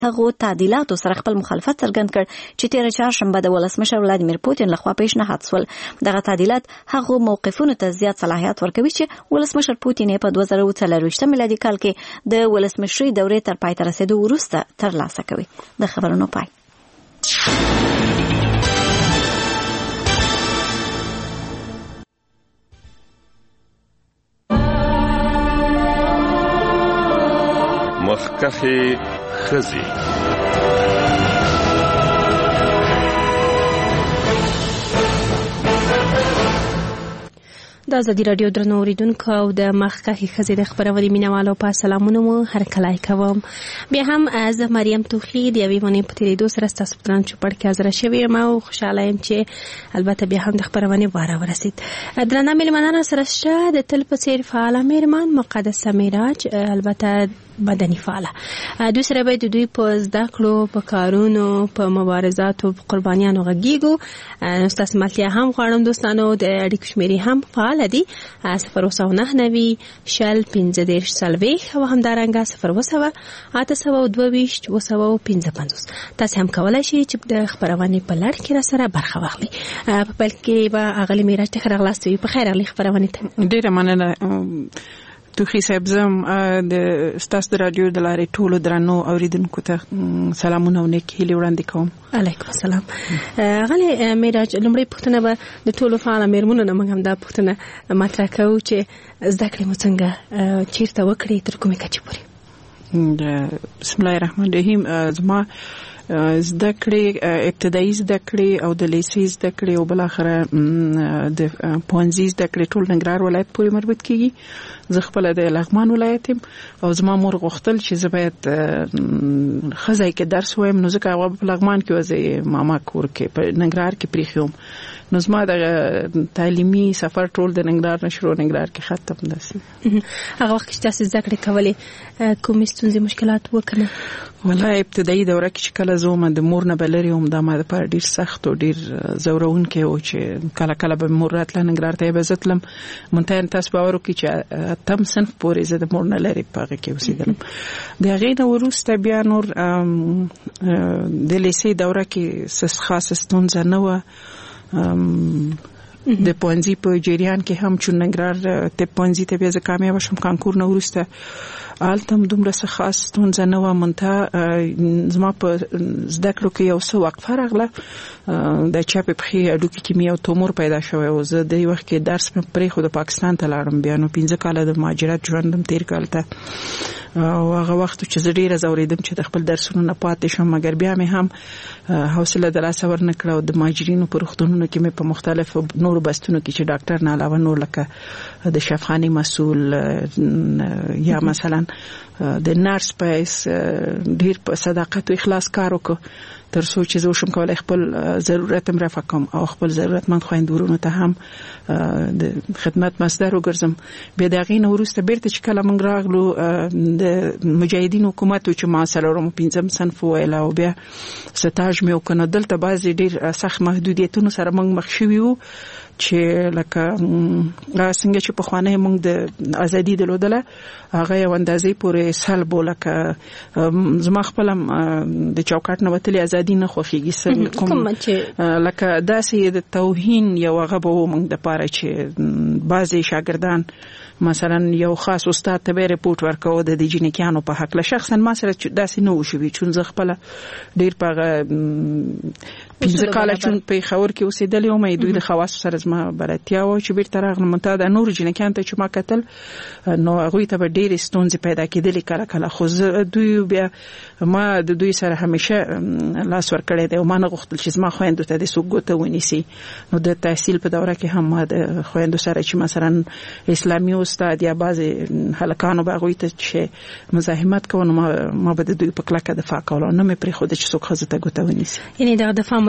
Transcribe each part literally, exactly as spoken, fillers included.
هغو تعدیلاتو سره خپل مخالفت څرګند کړ چې تېره چهارشنبه د ولسمشر ولادیمیر پوتین لخوا پیشنهاد شول. دغه تعدیلات هغو موقفونو ته زیات صلاحیت ورکوي چې ولسمشر پوتین په دوه زره څلرویشتم میلادي کال کې د ولسمشرۍ دورې تر پای ته رسیدو وروسته ترلاسه کوي. د خبرونو پای. مخکخي خزي د ازادي راډیو درنو اوریدونکو او د مخکخي خزي د خبرونې مینوالو په سلامونه مو هر کله کوم. بیا هم از مریم توخی د یوې ونې په تیریدو سره ستاسو په تران چوپړ کې حاضره شوې یم او خوشحاله یم چې البته بیا هم د خبرونې واره ورسید. درنه مېلمانه سره شته د تل په څېر فعاله مېرمن مقدسه معراج، البته مدني فعاله. دوی سره به د دوی په زده کړو، په کارونو، په مبارزاتو، په قربانیانو غږیږو. ستاسو ملتیا هم غواړم دوستانو د اړیکو شمېرې هم فعال دي. صفر اوسه نهه نوي شل پنځه دېرش څلوېښت او همدارنګه صفر اوسه اته سوه دوه ویشت اوه سوه پنځه پنځوس. تاسو هم کولی شئ چې د خپرونې په لړ کې را سره برخه واخلئ. په پیل کې به اغلې معراج ته ښه راغلاست وي. په خیر اغلې خپرونې ته ډېره مننه توخی صاحب. زم د ستاسو د رادیو د لارې ټولو درنو اوریدونکو ته سلامونه او نیک هیلې وړاندې کوم. علیکم السلام. غلې معراج، لومړی پوښتنه به د ټولو فعاله مېرمنو نه موږ هم دا پوښتنه مطرح کوو چې زده کړې مو څنګه چیرته وکړې، تر کومې کچې پورې؟ بسم الله الرحمن الرحیم. زما زده کړې ابتدایي زده کړې او د لیسې زده کړې او بل اخره د پوهنځي زده کړې ټول ننګرهار ولایت پورې مربوط کیږي. زه خپل د لغمان ولایت یم او زما مور غوښتل چې زه باید ښه ځای کې درس وایم، نو ځکه هغه په لغمان کې وه، زه ماما کور کې په ننګرهار کې پرېښی وم. نو زما د تعلیمي سفر ټول د ننګرهار نه شروع ننګرهار کې ختم. داسې هغه وخت چې تاسې زده کړې کولې کومې ستونزې مشکلات وکړه؟ والله ابتدایي دوره کې چې کله زه وم د مور نه به لرې وم، دا ما دپاره ډېر سخت او ډېر ځورونکی و چې کله کله به مور راتله ننګرهار ته به زه تلم. منتهاً تاسو باور وکړئ چې اتم صنف پورې زه د مور نه لرې په هغه کې اوسېدلم. د هغې نه وروسته بیا نور د لیسې دوره کې څه خاصه ستونزه نه وه. د پوهنځي په جریان کې هم چون ننګرهار طب پوهنځي ته بیا زه کامیابه شوم کانکور نه وروسته، هلته هم دومره څه خاص ستونزه نه وه. منتها زما په زده کړو کې یو څه وقفه راغله، د چپې پښې هډوکي کې مې یو تومور پیدا شوی و. زه د وخت کې درس مې پرېښود، پاکستان ته لاړم. بیا نو پنځه کاله د مهاجرت ژوندم تېر کال ته او هغه وخت چې زه ډېره ځورېدم چې د خپل درسونو نه پاتې شم، مګر بیا مې هم حوصله د لاسه ورنه کړه او د مهاجرینو په روغتونونو کې مې په مختلفو نورو بستونو کې چې ډاکټر نه علاوه نور لکه د شفاخانې مسؤل یا مثلا د نرس په حیث ډېر په صداقت او اخلاص کار وکړ تر څو چې زه وشم کولی خپل ضرورت هم رفع کړم او خپل ضرورتمند خویندورونو ته هم د خدمت مصدر وګرځم. بیا د هغې نه وروسته بیرته چې کله موږ راغلو د مجاهدین حکومت و چې ما څلورم پنځم صنف وویل او بیا سټاژ مې وکړ، نو دلته بعضې ډېر سخت محدودیتونو سره موږ مخ شوي وو چې لکه څنګه چې پخوانی موږ د ازادي درلودله هغه یو اندازې پورې سلب و. لکه زما خپله د چوکاټ نه وتلې ازادي نه خوښېږي، کوم لکه داسې د توهین یو هغه به و موږ دپاره چې بعضې شاګردان مثلا یو خاص استاد ته به رپورټ ورکوه د دې جنکیانو په حق له شخصا ما سره داسې نه و شوي، چون زه خپله ډېر په هغه پنځه کاله چون پېښور کې اوسېدلې وم، دوی د خواصو سره زما بلدتیا وه چې بیرته راغلم. منتها د نورو جنکیانو ته چې ما کتل نو هغوی ته به ډېرې ستونزې پیدا کېدلې کله کله، خو زه دوی بیا ما د دوی سره همیشه لاس ورکړی دی او ما نه غوښتل چې زما خویندو ته د څوک ګوته ونیسي. نو د تحصیل په دوره کې هم ما د خویندو سره چې مثلا اسلامي استاد یا بعضې هلکانو به هغوی ته چې مزاحمت کوه نو ما به د دوی په کلکه دفاع کوله، نه مې پرېښوده چې څوک ښځو ته ګوته ونیسي. یعنې دغه دفاع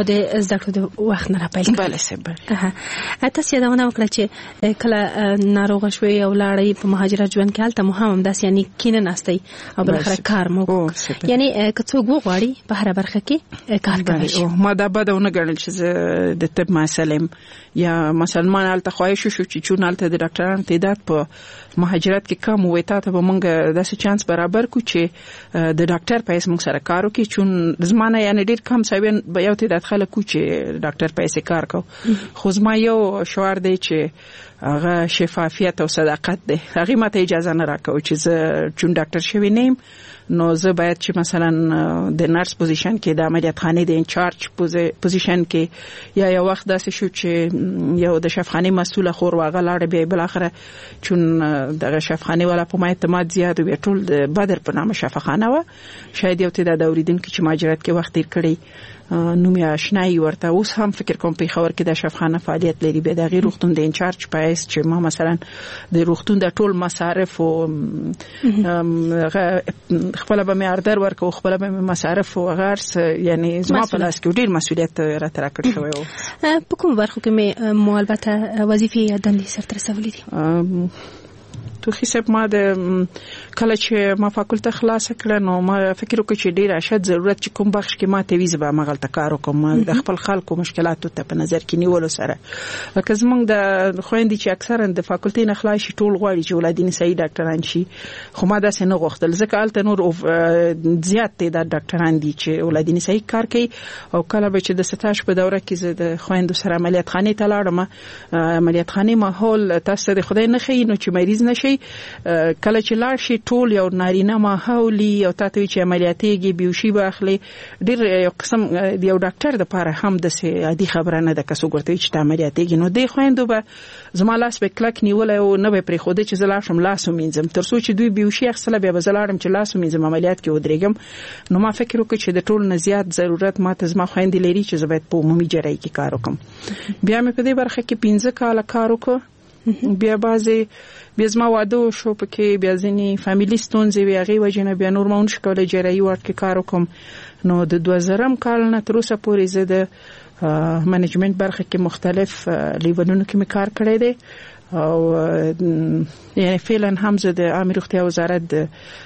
مو د زده کړو د وخت نه راپیل بله صاحب تاسو یادونه وکړه چې کله ناروغه شوي او لاړې په مهاجرت ژوند کې هلته مو هم همداسې یعنی کینه ناستئ او بالاخره کار مو یعنی که څوک وغواړي په هره برخه کې کار کوي شي ما دا بده ونه ګڼل چې زه د طب مسلم یا مسلمان هلته خواهش شو چې چون هلته د ډاکټرانو تعداد په مهاجرت کې کم وي تا ته به موږ داسې چانس برابر کړو چې د ډاکټر په اساس موږ سره کار وکړو چون زمانه یعنی ډیر کم سوي به یو تعداد خلک چې ډاکټر په اساس کار کو خو زما یو شعار دی چې هغه شفافیت او صداقت دی هغه ماته اجازه نه راکوي چې زه چون ډاکټر شوی نیم نو زه باید چې مثلا د نرس پوزیشن کې د عملیات خانه د انچارج پوزیشن کې یا یو وخت داسې شو چې یو د شفاخانه مسؤل خور واغه لاړ به بل اخره چون د شفاخانه ولا په ما اعتماد زیات وي ټول د بدر په نامه شفاخانه و شاید یو تعداد اوریدونکو چې ماجرات کې وخت تیر کړی نو مې آشنایی ورته اوس هم فکر کوم په خبر کې د شفاخانه فعالیت لري به د غیر روغتون د انچارج پایس چې ما مثلا د روغتون د ټول مصارف او خپل به معیار ورکو خپل به مصارف او غرس یعنی زما په لاس کې ډیر مسؤلیت را تر کړ شوی او په کوم برخو کې مې مو البته وظیفې دندې سره رسولې دي تو خصب ما د کله چې ما فاکولته خلاص کړه نو ما فکر وکړ چې ډیر اشد ضرورت چې کوم بخش کې ما ته ویزه به مغلطه کار وکم د خپل خلکو مشکلاتو ته په نظر کې نیولو سره لکه زمونږ د خويندې چې اکثرا د فاکولتې نه خلاص شي ټول غواړي چې ولادي نسایي ډاکټران شي خو ما داسې نه غوښتل ځکه الته نور زیات تعداد ډاکټران دي چې ولادي نسایي کار کوي او کله به چې د ستاش په دوره کې زه د خويندو سره عملیات خانه ته لاړم عملیات خانه ماحول تاسو د خدای نه خي نو چې مریض نشي کله چې لاړ شي ټول یو نارینه ماحولي او تاسو چې عملیاتيږي بیوشي باخلي ډیر یو قسم دی یو ډاکټر د پاره هم د سي عادي خبره نه ده کسو ګورته چې عملیاتيږي نو دی خويندو به زما لاس په کلک نیول او نه به پرې خوده چې زلاشم لاس ومینځم تر څو چې دوی بیوشي اخسله به زلاړم چې لاس ومینځم عملیات کې ودرېګم نو ما فکر وکړ چې د ټول نه زیات ضرورت ماته زما خويندې لري چې زه باید په عمومي جراحي کې کار وکم بیا مې په دې برخه کې پنځه کال کار وکړ بیا بازي بیا زما واده شو پکې بیا ځینی فامیلی ستونزې وی هغه وجنه بیا نور مونږ شکل جراحي ورته کار وکم نو د دوه زره کال نه تر اوسه پورې زه د منیجمنت برخه کې مختلف لیولونو کې کار کړی دی او یعنی فعلا هم زه د عامه روغتیا وزارت د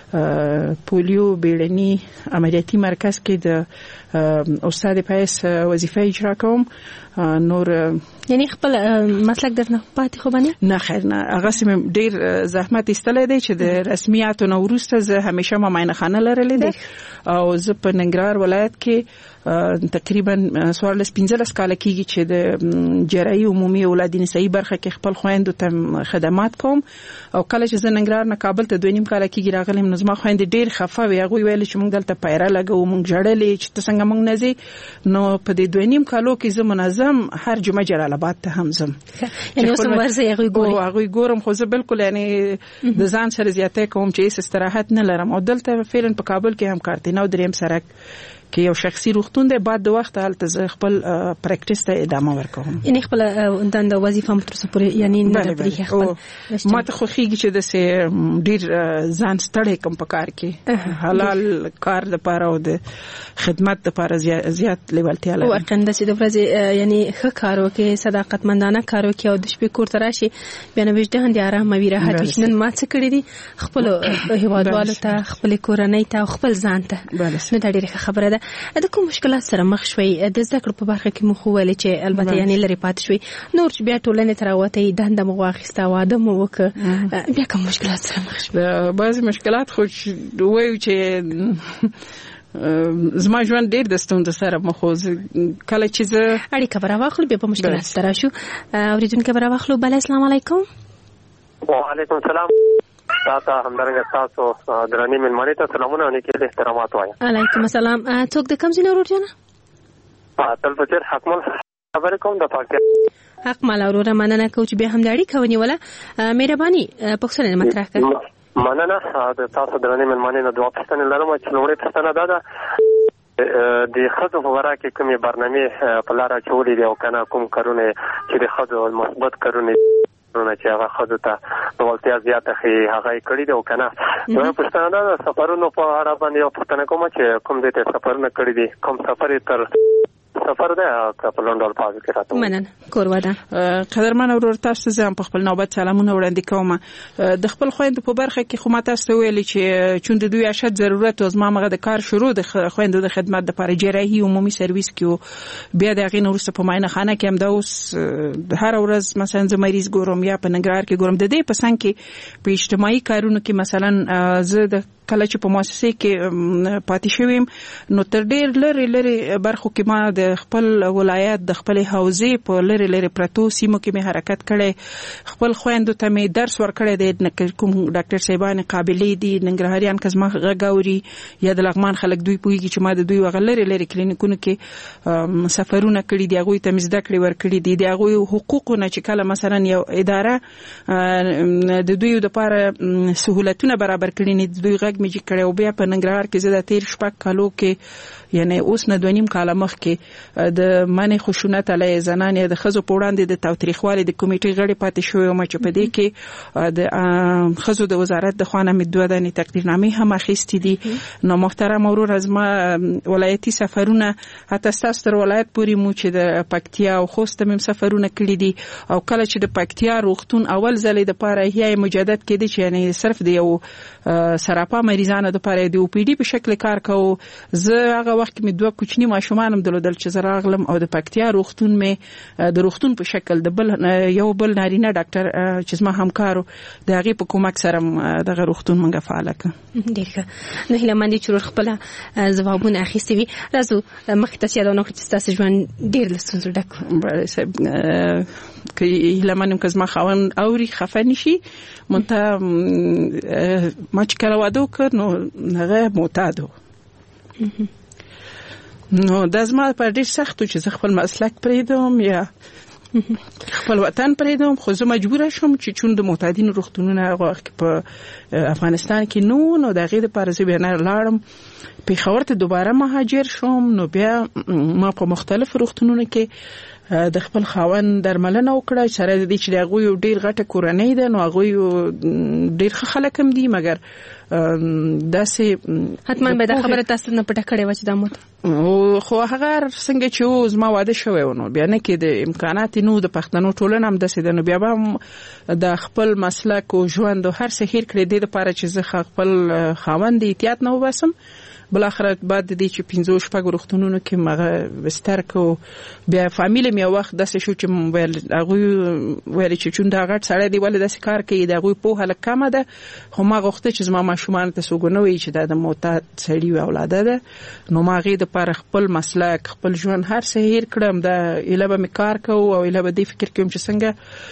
پولیو بیړني عملیاتي مرکز کې د استاد پایس وظیفه اجرا کوم نور یعنی خپل مسلک درنه پاتې خو باندې نه خیر نه هغه سم ډیر زحمت ایستلې دی چې د رسمیاتو نو ورسته زه همیشه ما ماینه خانه لرلې ده او زه په ننګرهار ولایت کې تقریبا سوارلس پنځلس کال کېږي چې د جراحي عمومي اولادي نسایي برخه کې خپل خويندو ته خدمات کوم او کله چې زه ننګرهار نه کابل ته دوه نیم کال کېږي راغلم نو زما خويندې ډیر خفه وي هغه ویل چې موږ دلته پایره لګو موږ جړلې چې څنګه موږ نزي نو په دې دوه نیم کالو کې زه منظم هر جمعه جلال آباد ته هم زم یعنی اوس ورځي هغه ګورم هغه ګورم خو زه بالکل یعنی د ځان سره زیاته کوم چې هیڅ استراحت نه لرم او دلته فعلا په کابل کې هم کارتي نو دریم سرک کې یو شخصي روغتون دی بعد د وخت هلته زه خپل پریکټیس ته ادامه ورکوم یعنی خپل د وظیفه هم تر څو پورې یعنی نه لري خپل ما ته خو خېږي چې د سه ډیر ځان ستړی کوم په کار کې حلال کار لپاره او د خدمت لپاره زیات لیوالتیا لري ورکه د سې د ورځې یعنی ښه کار وکړي صداقت مندانه کار وکړي او د شپې کور ته راشي بیا نو وجدان دي آرام وي راحت وي نن ما څه کړی دي خپل هیوادوالو ته خپل کورنۍ ته خپل ځان ته نو دا ډیره خبره ده د کوم مشکلات سره مخ شوي د زده کړو په برخه کې مو خو ویل چې البته یعنی لري پات شوي نور چې بیا ټولنې تر وته دنده مو واخیسته واده مو وکړه بیا کوم مشکلات سره مخ شوي بعضی مشکلات خو وایو چې زما ژوند ډیر د ستونزو سره مخوز کله چې زه اړیکه براواخلو بیا په مشکلات سره شو اوریدونکو براواخلو بل السلام علیکم وعلیکم السلام تاسو همدارنګه تاسو درنې ملمنې ته سلامونه او نیکه احترامات وایم علیکم السلام څوک د کوم ځای ورور جنا تل فجر حکمل خبر کوم د پاکستان حق مال اورور مننه کوچ به هم داړي کوي ولا مهرباني پښتنه مطرح کړ مننه د تاسو درنې ملمنې نه دوه پښتنه لرم چې لومړی پښتنه ده د خځو په وړا کې کومې برنامه په لار چولې دی او کنه کوم کارونه چې د خځو مثبت کارونه نه چې هغه خځو ته ولتیا زیاته خي هغه کړی دی او کنه نو پښتنه ده سفرونو په اړه باندې یو پښتنه کوم چې کوم دې ته سفر نه کړی دی کوم سفر تر سفر ده که په لوند ډول په کې راته مننه کور ودان قدرمن ورور تاسو زه په خپل نوبت سلامونه وړاندې کوم. د خپل خويند په برخه کې خو ما تاسو ویلي چې چون د دوی اشد ضرورت او زما مغه د کار شروع د خويند د خدمت د لپاره جراحي عمومي سرویس کې بیا د غین ورسته په معاینه خانه کې هم دا اوس هر ورځ مثلا ز مریض ګورم یا په ننګرهار کې ګورم. د دې په څنګه کې په اجتماعي کارونو کې مثلا زه د کله چې په مؤسسه کې پاتې شوم نو تر ډیر لري لري برخو کې ما د خپل ولایت د خپل حوزې په لري لري پرتو سیمو کې مې حرکت کړي. خپل خويندو ته مې درس ورکړی دی کوم ډاکټر صاحبان قابلیت دي ننګرهاریان کزما غاوري یا د لغمان خلک دوی پوهیږي چې ما د دوی وغلري لري کلینیکونو کې سفرونه کړي دي هغه ته مې زده کړې ورکړي دي د هغه حقوقونه چې کله مثلا یو اداره د دوی لپاره سہولتونه برابر کړي نه دوی غږ مې کړي او بیا په ننګرهار کې زده تیر شپږ کالو کې یعنی اوس نه دونیم کاله مخ کې د منې خشونت علیه زنان یا د خزو په وړاندې د تاوتریخوالي د کمیټې غړي پاتې شوی او چې په دې کې د خزو د وزارت د خوانه مې دوه دانې تقدیرنامې هم اخیستې دي. نو محترم ورور از ما ولایتي سفرونه حتی ستاسو تر ولایت پورې مو چې د پکتیا او خوست مم سفرونه کړی دي او کله چې د پکتیا روغتون اول ځلې د پاره هي مجدد کېدی چې یعنی صرف د یو سراپا مریضانو د پاره د او پی ډي په شکل کار کوو. زه هغه وخت کې دوه کوچنی ماشومان هم دلودل چې زراغلم او د پکتیا روغتون مې د روغتون په شکل د بل یو بل نارینه ډاکټر چې ما همکارو د هغه په کومک سره د روغتون منګه فعال کړ. ډیره نه هله باندې چې خپل ځوابونه اخیستي وي راځو مخکې تاسو یادونه کړئ چې تاسو ژوند ډیر لسونځو ډک بله صاحب کې هله منم که زما خاون اوري خفه نشي مونته ما چې کله واده وکړ نو هغه معتادو نو د زما په ډیر سختو چې زه خپل مسلک پریدم یا خپل وطن پریدم خو زه مجبور شوم چې چون د معتادین روغتونونه هغه وخت په افغانستان کې نو نو د غیر پر زه بیا نه لاړم پیښور ته دوباره مهاجر شوم. نو بیا ما په مختلف روغتونونو کې د خپل خاون درملنه وکړه سره د دې چې هغه ډیر غټه کورنۍ ده نو هغه ډیر خلک هم دي مګر داسې حتما به دا خبره تاسو نه پټه کړې و چې دا مو خو هغه څنګه چې اوس ما واده شوی و نو بیا نه کې د امکانات نو د پښتنو ټولنه هم داسې ده نو بیا به د خپل مسلک او ژوند هر څه هیر کړی دی لپاره چې زه خپل خاون د احتیاط نه وباسم. بل اخر بعد د دې چې پنځو شپږ روغتونونو کې مغه بستر کو بیا فامیل مې وخت داسې شو چې موبایل هغه ویل چې چون دا غټ سړی دی ولې داسې کار کوي دا غوي په هله کمه ده خو ما غوښته چې زما ماشومان ته سوګنوي چې دا د معتاد سړی او اولاده ده نو ما غي د پر خپل مسلک خپل ژوند هر څه هیر کړم دا اله به مې کار کو او اله به دې فکر کوم چې څنګه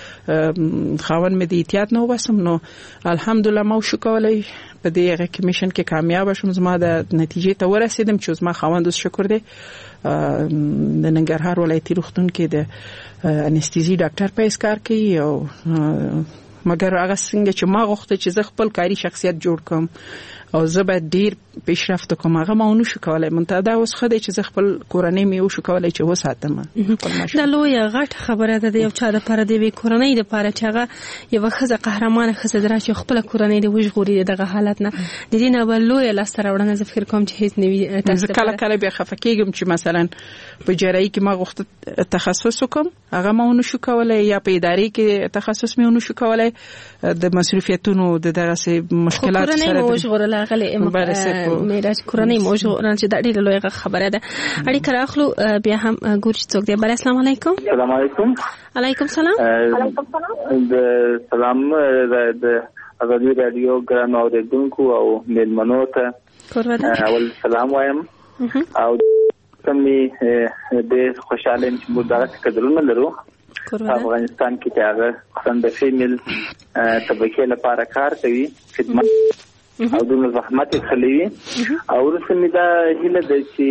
خاون مې د احتیاط نه وباسم. نو الحمدلله ما شو کولای په دې هغه کمیشن کې کامیاب شوم زما د نتیجې ته ورسیدم چې زما خاوند اوس شکر دی د ننګرهار ولایتي روغتون کې د انستيزي ډاکټر پېس کار کوي او مګر هغه څنګه چې ما غوښته چې زه خپل کاری شخصیت جوړ کړم او زه به ډیر پیشرفت کوم هغه ما ونه شو کولای منتدا اوس خدای چې زه خپل کورنۍ مې وشو کولای چې وساتم. دا لوی غټ خبره ده یو چا د پر دی کورنۍ د پاره چې هغه یو خزه قهرمانه خزه دراشي خپل کورنۍ د وژغوري دغه حالت نه د دې نه بل لوی لاس راوړنه زه فکر کوم چې هیڅ نوي تاسو کله کله بیا خفکیږم چې مثلا په جراحي کې ما غوښته تخصص وکم هغه ما ونه شو کولای یا په ادارې کې تخصص مې ونه شو کولای د مسؤلیتونو د دغه مشکلات سره وژغورل غلې میراث کورنۍ موضوع چې دا ډیره لویه خبره ده. اړیکه راخلو بیا هم ګور څوک دی. بل السلام علیکم. السلام علیکم. علیکم سلام. علیکم سلام. د سلام د ازادي رادیو ګرام اوریدونکو او ملمنو ته اول سلام وایم او سمې د خوشاله چې موږ دا قدرونه لرو افغانستان کې چې هغه څنګه فیمیل طبقه لپاره کار کوي خدمت او د زحمت خلوي او رسمي دا هله د چې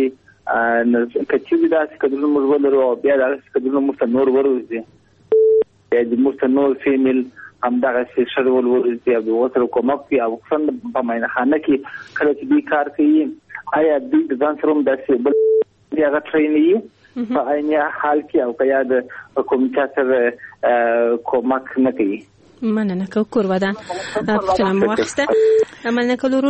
کچې دا کډونو موږ ولرو او بیا دا کډونو موږ نور وروځي د موږ نور فیمیل هم دا چې شډول وروځي او وسره کومک او څنګه په ماینه خانه کې کله چې دی کار کوي آیا د ځان سره د بل هغه ټریني په عیني حال کې او کیا د کومچا سره کومک نه کوي مننه کو کور ودان سلام واخسته مننه کول ورور نه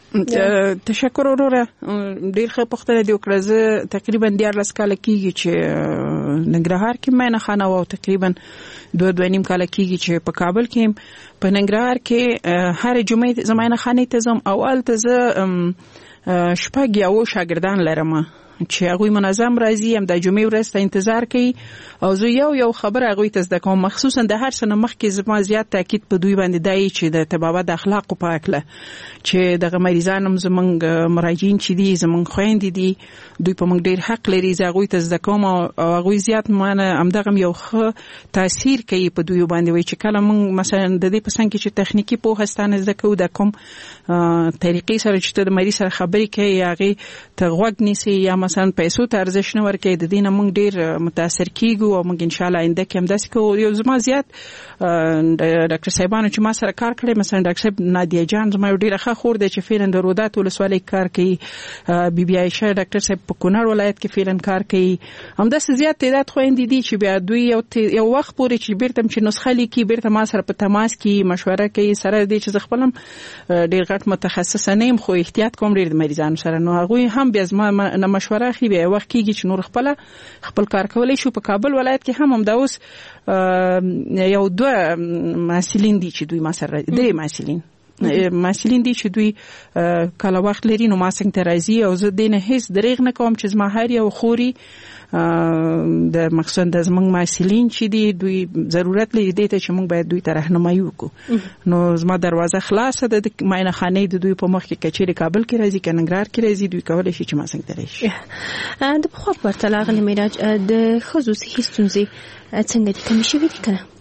تشکر وروره ډیر ښه پوښتنه دی وکړه. زه تقریبا دیارلس کاله کېږي چې ننګرهار کې مینه خانه و او تقریبا دوه دوه نیم کاله کېږي چې په کابل کې په ننګرهار کې هر جمعې زمینه خانه ته ځم او هلته زه شپږ یا اووه شاګردان لرم چې هغوی منظم راځي هم د جمعې ورځ ته انتظار کوي او زه یو یو خبره هغوی ته زده کوم. مخصوصا د هر څه نه مخکې زما زیات تاکید په دوی باندې دی چې د طبابت د اخلاقو په هکله چې دغه مریضان هم زموږ مراجعین چې دي زموږ خویندې دي دوی په موږ ډېر حق لري. زه هغوی ته زده کوم او هغوی زیات مانه همدغه یو ښه تاثیر کوي په دوی باندې وایي چې کله موږ مثلا د دې په څنګ کې چې تخنیکي پوهه ستانه زده کوو د کوم طریقې سره چې ته د مریض سره خبرې کوي هغې ته غوږ نیسي یا مثلا پیسو ته ارزښت نه ورکوي د دې نه موږ ډېر متاثر کیږو او موږ انشاءالله آینده کې هم داسې کوو. یو زما زیات ډاکټر صاحبانو چې ما سره کار کړی مثلا ډاکټر صاحب نادیه جان زما یو ډېره ښه خور دی چې فعلا د رودات ولسوالۍ کار کوي. بی بی عایشه ډاکټر صاحب په کونړ ولایت کې فعلا کار کوي. همداسې زیات تعداد خویندې دي چې بیا دوی یو یو وخت پورې چې بیرته چې نسخه لیکي بیرته ما سره په تماس کې مشوره کوي سره دې چې زه خپل هم ډېر غټ متخصصه نه یم خو احتیاط کوم ډېر د مریضانو سره نو هغوی هم بیا زما نه مشوره اخلي. بیا وخت کېږي چې نور خپل خپل کار کولی شو. په کابل ولایت کې هم همدا اوس یو دوه محصلین دي چې دوی ما سره درې محصلین محصلین دي چې دوی کله وخت لري نو ما څنګه ته راځي او زه دې نه هیڅ دریغ نه کوم چې زما هر یو خوري د مقصد د زموږ محصلین چې دي دوی ضرورت لري دې ته چې موږ باید دوی ته راهنمایي وکړو. نو زما دروازه خلاصه ده د معاینه خانې د دوی په مخ کې کچېرې کابل کې راځي که ننګرهار کې راځي دوی کولی شي چې ما څنګه ته راشي. د پخوا په پرتله اغلې معراج د ښځو صحي ستونزې څنګه دي کمې شوې دي که نه؟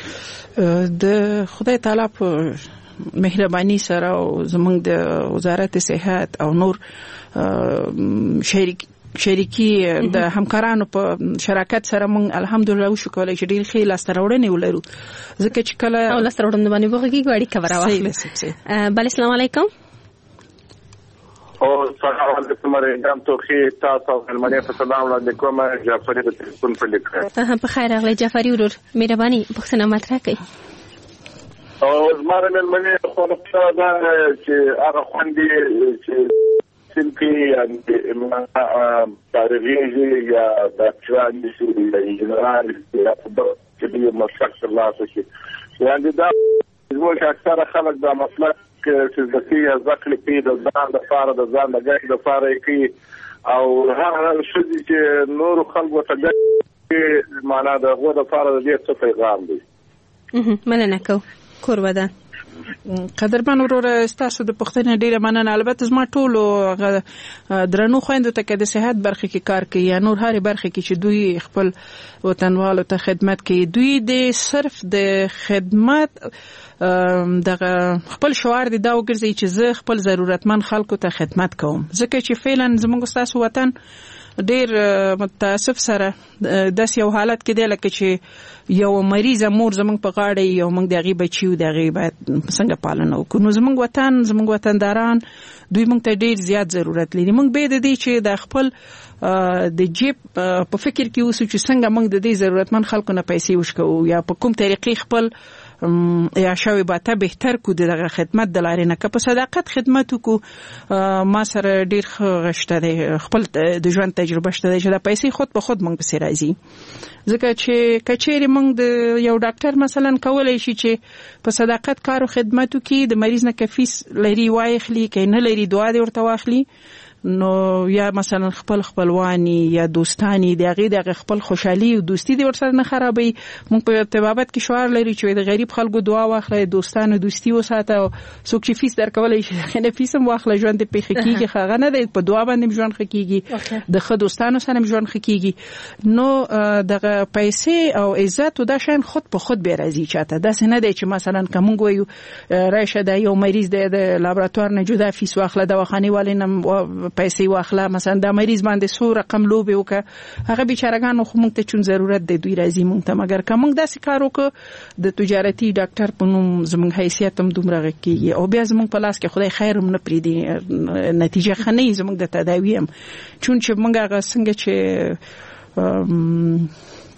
د خدای تعالی په مهرباني سره او زموږ د وزارت صحت او نور شریک شریکی د همکارانو په شراکت سره موږ الحمدلله وشو کولای چې ډېر ښې لاسته راوړنې ولرو ځکه چې کله او لاسته راوړنې باندې وغږیږو اړیکه به راواخلو. بله السلام علیکم. او السلام علیکم مریم توخی تاسو او ملمنې په سلام وړاندې کوم. جعفري د تلیفون په لیکه په خیر راغلی جعفري ورور مهرباني پوښتنه مطرح کړئ. او زما د ملمنې خو نقطه ده چې هغه خوندې چې سلکی یا تاریخی یا ډاکټران دي یا انجنیران دي یا چې دوی مسلک ترلاسه کړي. یعنې دا زموږ اکثره خلک دا مسلک چې ذکي یا زده کړې د ځان لپاره د ځان د ګټې لپاره یې کوي او هغه ښځې چې نورو خلکو ته ګټې معنا د هغو دپاره د دې څه پیغام دی؟ مننه کوو. کور ودان قدرمن وروره ستاسو د پوښتنې ډیره مننه. البته زما ټولو درنو خویندو ته که د صحت برخه کې کار کوي یا نور هرې برخه کې چې دوی خپل وطنوالو ته خدمت کوي دوی د صرف د خدمت دغه خپل شعار دی دا وګرځي چې زه خپل ضرورتمن خلکو ته خدمت کوم ځکه چې فعلا زموږ ستاسو وطن ډیر متاسف سره داس یو حالت کې دی لکه چې یو مریض مور زمونږ په غاړه یو موږ دغه بچیو دغه باید څنګه پالنه وکړو. نو زمونږ وطن زمونږ وطنداران دوی موږ ته ډیر زیات ضرورت لري. موږ به د دې چې د خپل د جیب په فکر کې اوسو چې څنګه موږ د دې ضرورتمن خلکو نه پیسې وشکو یا په کوم طریقې خپل یا شاوی باته بهتر کو دغه خدمت د لارې نه که په صداقت خدمت وکړو. ما سره ډیر غشته دی خپل د ژوند تجربه شته چې د پیسې خود په خود موږ پسې راځي ځکه چې کچېرې موږ د یو ډاکټر مثلا کولای شي چې په صداقت کار او خدمت وکړي د مریض نه کفیس لري واخلي که نه لري دعا دې ورته واخلي نو یا مثلا خپل خپلوانی یا دوستانی دغه دغه خپل خوشحالي او دوستی دې ورسره نه خرابوي. موږ په طبابت کې شعار لري چې د غریب خلکو دعا واخلئ دوستانو دوستی وساته او څوک چې فیس درکولای شي نه فیسم واخلئ ژوند په خکېږي خغه نه دی په دعا باندې ژوند خکېږي د خو دوستانو سره ژوند خکېږي. نو دغه پیسې او عزت او دا شین خود په خود به راځي چاته داس نه دی چې مثلا کوم وایو راشه د یو مریض د لابراتوار نه جدا فیس واخله دواخانه والي نه پیسې واخله مثلا د مریض باندې سو رقم لوبه وکړه هغه بیچارهګانو خو موږ ته چون ضرورت دی دوی راځي موږ ته مګر که موږ داسې کار وکړو د تجارتي ډاکټر په نوم زموږ حیثیت هم دومره کېږي او بیا زموږ په لاس کې خدای خیر هم نه پرېږدي نتیجه ښه نه وي زموږ د تداوي هم چون چې موږ هغه څنګه چې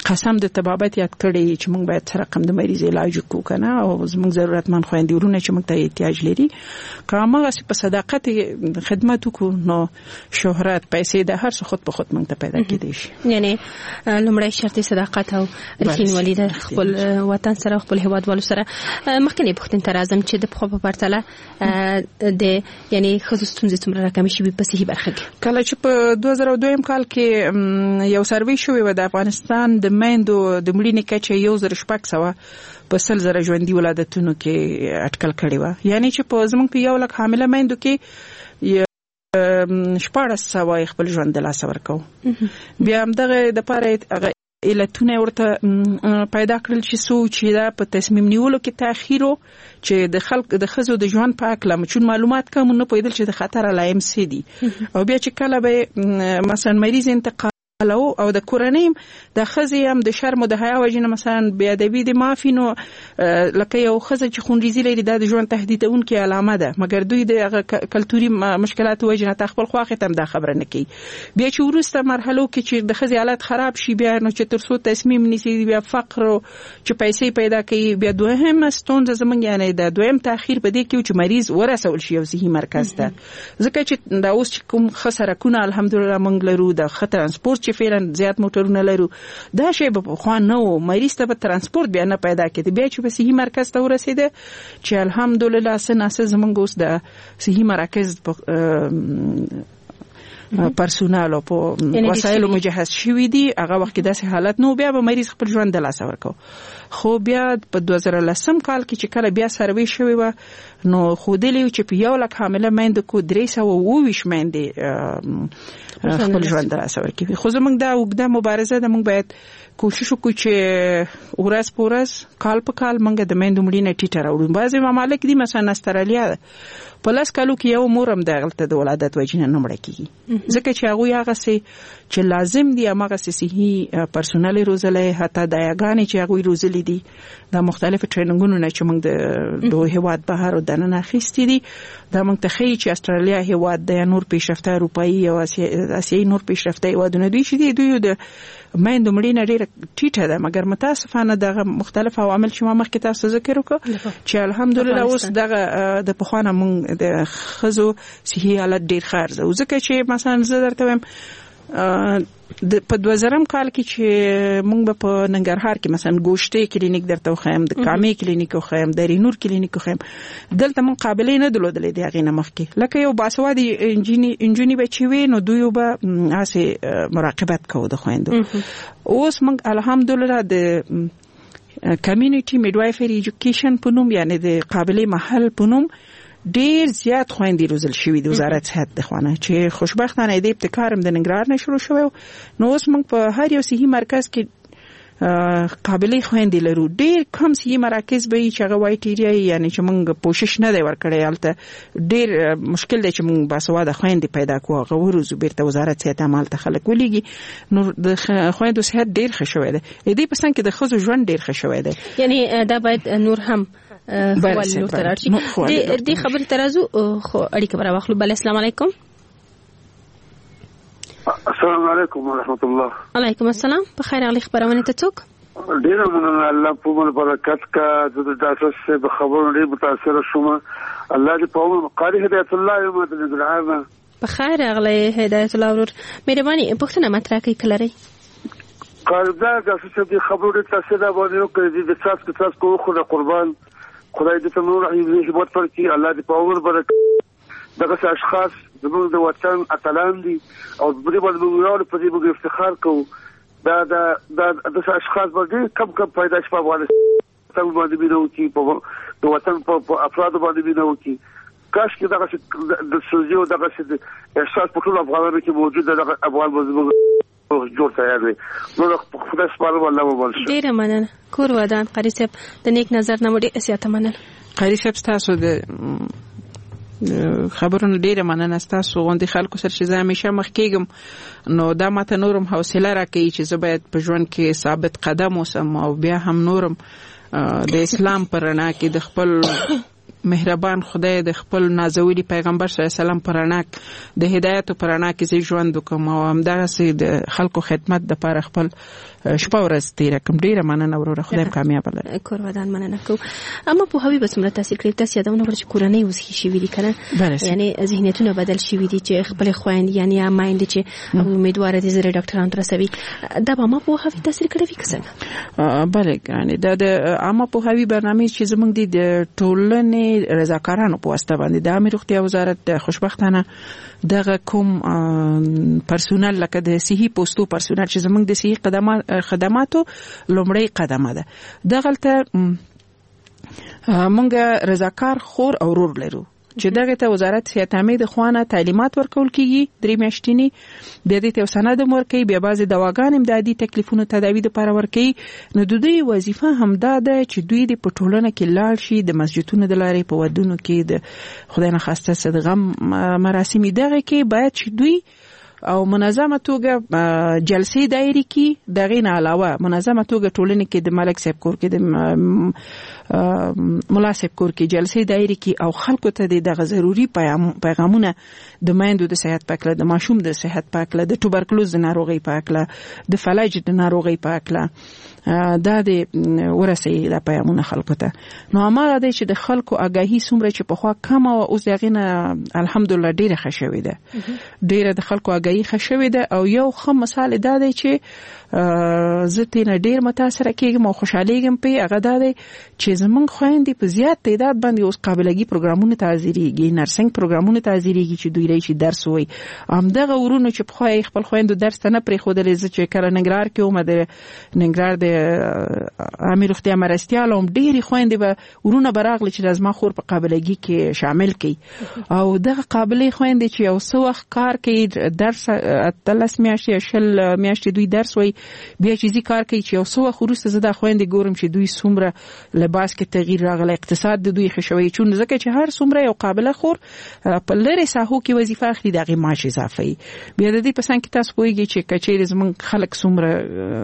قسم د طبابت یاد کړی چې موږ باید سره رقم د مریض علاج وکړو کنه او زموږ ضرورتمن خويندې ورونه چې موږ ته احتیاج لري کومه په صداقت خدمت وکړو نو شهرت پیسې د هر څه خود په خود موږ ته پیدا کېدي شي یعنی لومړی شرط صداقت او رښتینولي د خپل وطن سره خپل هیوادوالو سره. مخکنی پوښتنه تر اعظم چې د په پرتله د یعنی خصوصي څومره رقم شي په صحیح برخه کې کله چې په دوه زره دوه کال کې یو سروې شوی و د افغانستان د میندو د مړینې کچه یو زر شپږ سوه په سل زره ژوندۍ ولادتونو کې اټکل کړی و یعنی چې په زموږ په یو لک حامله میندو کې شپږ سوه خپل ژوند د لاس ورکو بیا هم دغه د پاره علتونه ورته پیدا کړل چې سوچ دا په تصمیم نیولو کې تاخير چې د خلک د خزو د ژوند په اړه مچون معلومات کوم نه پوهیدل چې د خطر علائم سي دي او بیا چې کله به مثلا مریض انتقال او د کورنۍ د خزي هم د شرم او د حیا وجنه مثلا بیا د بي د معافینو لکه یو خزه چې خونریزي لري د ژوند تهدیدونکې علامه ده مګر دوی د کلتوري مشکلات وجنه تخپل خواخه تم د خبره نه کوي بیا چې ورسته مرحله کې چې د خزي حالت خراب شي بیا نو چې ترڅو تصمیم نیسي بیا فقر چې پیسې پیدا کوي بیا دوهم ستونزه زمونږ یعنی د دویم تاخير په دې کې چې مریض ورسول شي او صحي مرکز ته ځکه چې دا اوس کوم خسرکونه الحمدلله موږ لرو د خطر ترانسپورت فعلا زیات موټرونه لرو دا شی په خو نه مریض ته په ترانسپورت بیا نه پیدا کېږي بیا چې په صحي مرکز ته ورسېده چې الحمدلله سناسه زمونږ اوس د صحي مرکز پرسونال او په وسایلو مجهز شوی دي هغه وخت داسې حالت نو بیا به مریض خپل ژوند د لاس ورکو خو بیا په دوه زره لسم کال کې چې کله بیا سروې شوی و نو خودلی چې په یو لک حامله میندو کو درې سوه اووه ویشت میندې خپل ژوند د لاس ورکوي خو زموږ دا اوږده مبارزه ده موږ باید کوشش وکړو چې ورځ په ورځ کال په کال موږ د میندو مړینه ټیټه راوړو بعضې ممالک دي مثلا استرالیا ده په لاس کالو کې یو مور هم دغلته د ولادت وجنه نه مړه کیږي ځکه چې هغوی هغه سي چې لازم دي هغه سي صحي پرسونل روزلې حتی د یاګانې چې هغوی روزلې دي د مختلف ټریننګونو نه چې موږ د دوه هیواد بهر او دننه اخیستي دي دا موږ ته ښیي چې استرالیا هیواد د نور پیشرفته اروپایي او اسیایي نور پیشرفته هیوادونه دوی چې دي دوی د میندو مړینه ډیره ټیټه ده مګر متاسفانه دغه مختلف عوامل چې ما مخکې تاسو ذکر وکړ چې الحمدلله اوس دغه د پخوانه موږ د خزو صحي حالت ډیر خارزه او ځکه چې مثلا زه درته وایم د په دوه زرم کال کې چې موږ په ننګرهار کې مثلا ګوشتې کلینیک درته وخایم د کامې کلینیک وخایم د رینور کلینیک وخایم دلته موږ قابلې نه درلودلې د هغې نه مخکې لکه یو باسوادي انجینی بچي وي نو دوی به هسې مراقبت کوو د خویندو اوس موږ الحمدلله د کمیونټي میډوایفري ایجوکیشن په نوم یعنی د قابلې محل په نوم ډیر زیات خويندې روزل شوی د وزارت صحت د خوانه چې خوشبختانه د ابتکارم د ننګرهار نه شروع شوی نو اوس موږ په هر یو صحي مرکز کې قابلې خويندې لرو ډیر کم صحي مراکز به چې هغه وایټیریا یعنی چې موږ کوشش نه دی ورکړی البته ډیر مشکل دی چې موږ باسواده خويندې پیدا کوو هغه ورزو بیرته وزارت صحت عمل ته خلک ولېږي نو د خويندو صحت ډیر ښه شوی دی دې په څنګه کې د خزو ژوند ډیر ښه شوی دی یعنی دا باید نور هم خپل نور تراشي د دې خبرې ترازو خو اړیکه برابر واخلو بل السلام علیکم السلام علیکم ورحمت الله علیکم السلام په خیر علي خبرونه ته څوک ډیر مننه الله په مون برکت کا د تاسو سره خبرونه ډیر متاثر شوم الله دې په عمر قاری هدایت الله یو مت نګرهار په خیر علي هدایت الله ورور مهرباني پښتنه مطرح کوي کلري قرضا تاسو سره خبرونه تاسو دا باندې کوي د تاسو تاسو کو خو قربان خدای دې ته نور همت ورکړي الله دې په عمر برکت دغه اشخاص زموږ د وطن اتلان دي او په دې باندې موږ په دې باندې افتخار کوو دا دا دا د اشخاص باندې کم کم پیدا شي په افغانستان باندې بینو چې په د وطن په افراد باندې بینو چې کاش کې دغه د سوزیو دغه احساس په ټول افغانانو کې موجود دغه افغان مزمن جوړ تیار دی نو خدای سپارو الله وبال ډیر مننه کور ودان قاری صاحب د نیک نظر نه وړي اسیاته مننه قاری صاحب تاسو د خبرونه ډیره مننه تاسو غوندي خلکو سره چې زه همیشه مخ کېږم نو دا ماته نورم حوصله راکوي چې زه باید په ژوند کې ثابت قدم اوسم او بیا هم نورم د اسلام پر رڼا کې د خپل مهربان خدای د خپل نازولي پیغمبر صلی الله علیه وسلم پرانا د هدایت پرانا کې زی ژوند وکم او همدغه سي د خلکو خدمت د لپاره خپل شپه ورځ تیر کوم. ډیره مننه وروره، خدای کامیاب لري. کور ودان مننه کو. اما په هوی بسمره تاثیر کړی تاسو یادونه ورچ کورنۍ وسخي شي وی کنه، یعنی ذهنیتونه بدل شي وی دي چې خپل خويند یعنی یا مایند چې امیدوار دي زره ډاکټران تر سوي دا به ما په هوی تاثیر کړی وی کسنه. بله یعنی دا د اما په هوی برنامه چې زمونږ د ټولنې رضاکارانو په واسطه باندې د امیر روغتیا وزارت خوشبختانه دغه کوم پرسونل لکه د صحي پوسټو پرسونل چې زمونږ د صحي خدمات خدماتو لومړی قدمه ده. دغلته مونږ رضاکار خور او ورور لرو چې دغه ته وزارت صحت عامه د خوانه تعلیمات ورکول کیږي درې میاشتنی، بیا د ته سند ورکړي، بیا بعضی دواګان امدادي تکلیفونو تداوی لپاره ورکړي. نو د دوی وظیفه هم دا ده چې دوی د پټولنه کې لاړ شي، د مسجدونو د لارې په ودونو کې د خدای نه خواسته صدقه مراسم دغه کې باید چې دوی او منظمه توګه جلسې دایري کې دغه نه علاوه منظمه توګه ټولنه کې د ملک صاحب کور کې د ملا صاحب کور کې جلسې دایري کې او خلکو ته دغه ضروری پیغامونه د مایندو د صحت پاکله، د ماشوم د صحت پاکله، د توبرکلوز د ناروغي پاکله، د فلج د ناروغي پاکله دا د ورسې د پیغامونه خلکو ته. نو امر دی چې د خلکو آگاهی څومره چې په خوا کم او اوس دغه نه الحمدلله ډیره ښه شوې ده، ډیره د خلکو آگاهی ښه شوې ده. او یو ښه مثال دا دی چې زه تینا ډیر متاثر کېږم او خوشالېږم په هغه دا دی چې زمونږ خويندې په زیات تعداد باندې اوس قابلګي پروګرامونه تازيريږي، نرسنګ پروګرامونه تازيريږي چې دوی لري درس وای. همدغه ورونو چې په خوای خپل خويندو درس ته نه پرې خودلې چې کله ننګرهار کې ومه د ننګرهار د امیر روغتیا مرستيال هم ډېری خويندې به ورونه براغلي چې لازم خور په قابلګي کې شامل کړي او دغه قابلې خويندې چې یو څو وخت کار کوي درس اتلس میاشتې شل میاشتې دوی درس وای، بیا چې زی کار کوي چې یو څو وخت وروسته زده خويندې ګورم چې دوی څومره لباس کې تغییر راغلی، اقتصاد د دوی خشوي، چون ځکه چې هر څومره یو قابله خور په لری ساحو کې وظیفه اخلي دغه معاش اضافي. بیا د دې په څنګه تاسو پوهیږئ چې کچېر زمون خلک څومره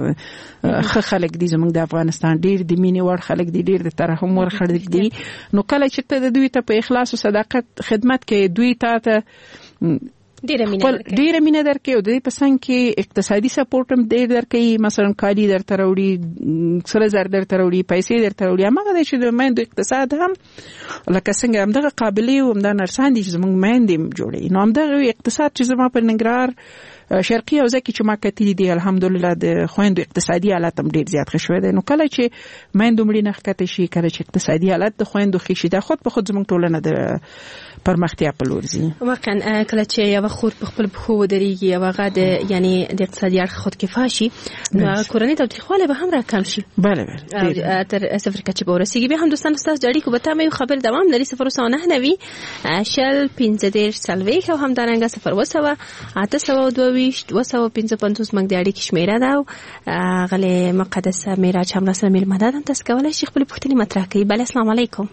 خ خلک دي زمونږ د افغانستان ډیر د مینې وړ خلک دي، ډیر د ترحم ور خلک دي. نو کله چې ته د دوی ته په اخلاص او صداقت خدمت کې دوی ته ډیره مینه درکې ډیره مینه درکې او د دې په څنګه کې اقتصادي سپورټ هم ډیر درکې، مثلا کالی درته راوړي، سره زر درته راوړي، پیسې درته راوړي. هغه چې د مایند اقتصاد هم لکه څنګه هم دغه قابلیت هم د نرسان دي چې زموږ مایند جوړي. نو هم دغه اقتصاد چې زما په ننګرهار شرقي او ځکه چې ما کتلی دی الحمدلله د خويندو اقتصادي حالت هم ډیر زیات ښه شوی دی. نو کله چې مایند مړي نه ښکته شي، کله چې اقتصادي حالت د خويندو ښه شي، دا خود په خود زموږ ټولنه د پرمختیا په لور ځي. واقعا کله چې یو خور په خپل بخو ودرېږي او هغه د یعنی د اقتصادي اړخ خود کفا شي، نو کورنۍ تاوتریخوالی به هم راکم شي. بله بله تر صفر کچې به ورسیږي. بیا هم دوستان ستاسو اړیکو به تاسو خبر دوام لري صفر او نه نوي شل پنځه دېرش څلوېښت او همدارنګه صفر اوه سوه اته سوه دوه ویشت دوه سوه پنځه پنځوس موږ د اړیکې شمیره ده او غلې مقدسه معراج هم راسره میلمه ده. تاسو کولی شئ خپلې پوښتنې مطرح کړئ. بله السلام علیکم.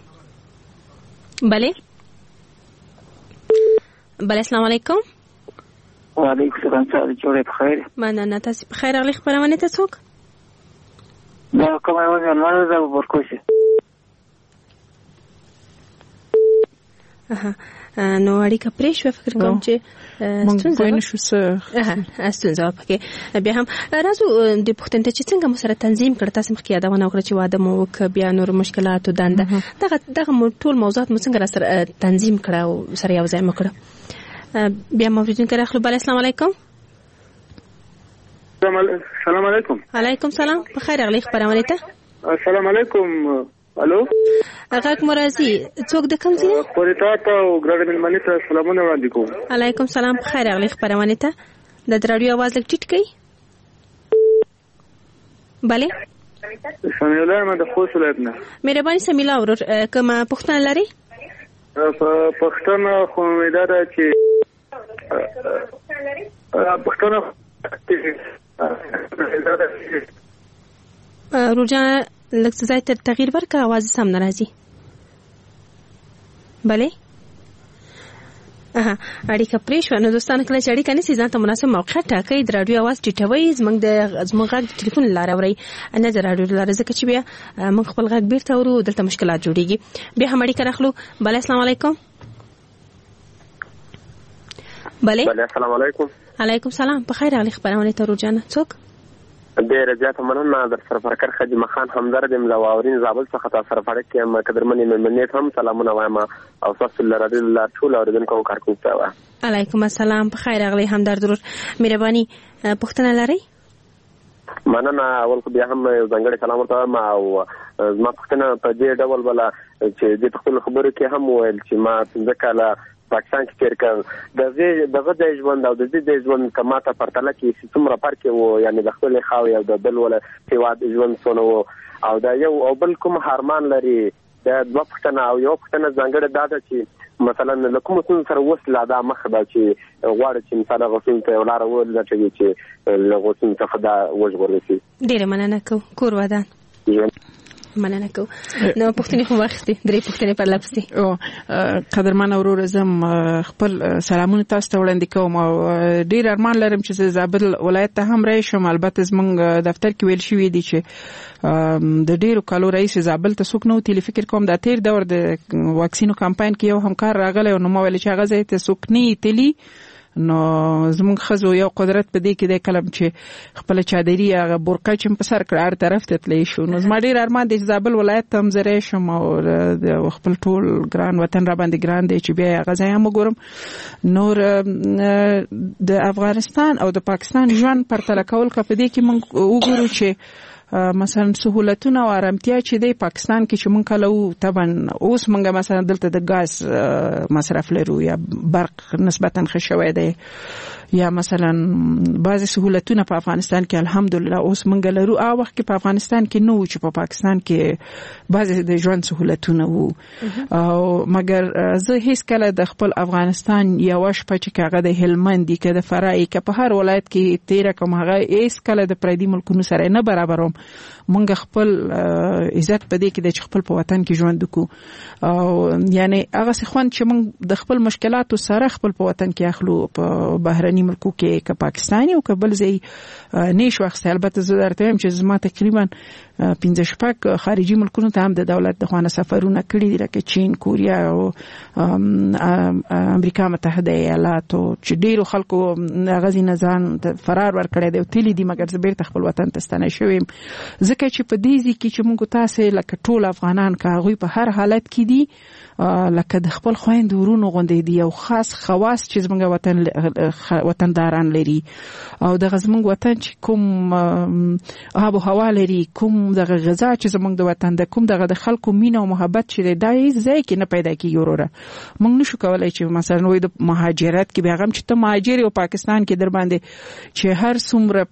بله بله السلام علیکم. وعلیکم السلام. تاسو جوړې بخیر؟ مننه. تاسو بخیر؟ غلې خبرونه ته څوک؟ دا کومه ونه نه ده ورکوشه. اها نو اړیکه پرې شو. فکر کوم چې ستونزه نشو سره اها ستونزه پکې. بیا هم راځو د پښتنته چې څنګه مو سره تنظیم کړ. تاسو مخکې یادونه وکړه چې واده مو وک، بیا نور مشکلات او دنده دغه دغه ټول موضوعات مو څنګه سره تنظیم کړه او سره یو ځای مو کړه. بیا موریدون کړه. خپل بل السلام علیکم. السلام علیکم. علیکم سلام. بخیر اغلی خبرونه ته. السلام علیکم. الو هغه مرزي څوک د کوم ځای؟ خوريتا ته او ګرځې ملمنې ته سلامونه وړاندې کوم. علیکم سلام. بخیر اغلی خبرونه ته. د رادیو आवाज لږ ټیټ کړئ. بله سمیلا ما د خوست ولایت نه. مهرباني سمیلا ورور کومه پوښتنه لري؟ په پښتنه خو مې دا ده چې پښتنه روجا لکه ځای ته تغییر ورکړه، आवाज سم ناراضي. بله اها اړیکه پرې شو. نو دوستانو کله چې اړیکه نشي ځان ته مناسب موقعیت ټاکئ، د رادیو اواز ټیټوي، زموږ د زموږ غږ د ټلیفون لاره اورئ نه د رادیو لاره، ځکه چې بیا موږ خپل غږ بیرته اورو دلته مشکلات جوړیږي. بیا هم اړیکه راخلو. بله السلام علیکم. بله بله السلام علیکم. علیکم سلام. په خیر راغلی خبرونه ترور جان. څوک؟ ډېر زیات مننه. در سره فرکر خدیمه خان همدرد یم له واورین زابل څخه تاسو سره فرق کې یم. قدرمنې مېلمنې هم سلامونه وایم او تاسو له رادیو الله ټول اوریدونکو کارکوب ته وا. علیکم السلام. په خیر راغلی همدرد ضرور. مهرباني پوښتنه لرئ؟ مننه. اول خو بیا هم یو ځانګړی سلام ورته وایم او زما پوښتنه په دې ډول بله چې د خپل خبرو کې هم وویل چې ما پنځه کاله پاکستان کې تیر کړ، د دغه د ژوند او د دې د ژوند کماته پرتله کې څومره فرق و، یعنی د خپل خاوې او د بل ول هیواد ژوند څونه و او دا یو او بل کوم هارمان لري. دا دوه پوښتنه او یو پوښتنه ځانګړې دا ده چې مثلا له کوم څه سره وسله دا مخ دا چې غواړي چې مثلا غوښتل ته ولاره ول دا چې له غوښتل څخه دا وژغورل شي. ډیره مننه کو کور ودان. مننه کو. نو پوښتنې خو وخت دي، درې پوښتنې په لپس دي. او قدرمن اورور زم خپل سلامونه تاسو ته وړاندې کوم او ډیر ارمان لرم چې زابل ولایت ته هم راشم. البته زمونږ دفتر کې ویل شوی دی چې د ډیرو کالو رئیس زابل ته څوک نو تل فکر کوم د تیر دور د واکسینو کمپاین کې یو همکار راغلی او نو ما ویل چې هغه ځای ته څوک نه تلی. نو زمونږ خزو یو قدرت په دې کې د کلم چې خپل چادري هغه برقه چې په سر کړ هر طرف ته تللی شو. نو زما ډیر ارمان دی چې زابل ولایت ته هم زه شم او د خپل ټول ګران وطن را باندې ګران دی چې بیا هغه ځای هم وګورم. نور د افغانستان او د پاکستان ژوند پرتله کول که په دې کې موږ وګورو چې مثلا سہولتونه او آرامتیا چې د پاکستان کې چې مونږ کلو طبعا اوس مونږ مثلا دلته د غاز مصرف لرو یا برق نسبتا ښه شوی دی یا مثلا بعضی سہولتونه په افغانستان کې الحمدلله اوس مونږ لرو. هغه وخت کې په افغانستان کې نو چې په پاکستان کې بعضی د ژوند سہولتونه وو او مګر زه هیڅ کله د خپل افغانستان یو شپه چې هغه د هلمند دی کې د فرای کې په هر ولایت کې تیر کوم هغه هیڅ کله د پردي ملکونو سره نه برابروم. مونږ خپل عزت په دې کې د خپل په وطن کې ژوند وکړو او یعنی هغه څه خوند چې مونږ د خپل مشکلاتو سره خپل په وطن کې اخلو په بهرني ملکو کې که پاکستاني او که بل ځای نشو اخیستل. البته زه درته وایم چې زما تقریبا پنځه شپږ خارجي ملکونو ته هم د دولت د خوانه سفرونه کړي دي لکه چین، کوریا او امریکا متحده ایالات او چې ډیرو خلکو غزي نزان فرار ور کړی دی او تللی دي مګر زه بیرته خپل وطن ته ستنه شوم ځکه چې په دې ځکه چې موږ تاسو لکه ټول افغانان کا غوي په هر حالت کې دي لکه د خپل خويند ورونو غوندې دي او خاص خواص چې زموږ وطن وطنداران لري او د زموږ وطن چې کوم آب او هوا لري، کوم د غذا چې زموږ د وطن د کوم دغه د خلکو مینه او محبت چې دای ځای کې نه پیدا کیږي وروره. موږ نشو کولای چې مثلا وای د مهاجرت کې به هم چې ته مهاجر او پاکستان کې در باندې چې هر څومره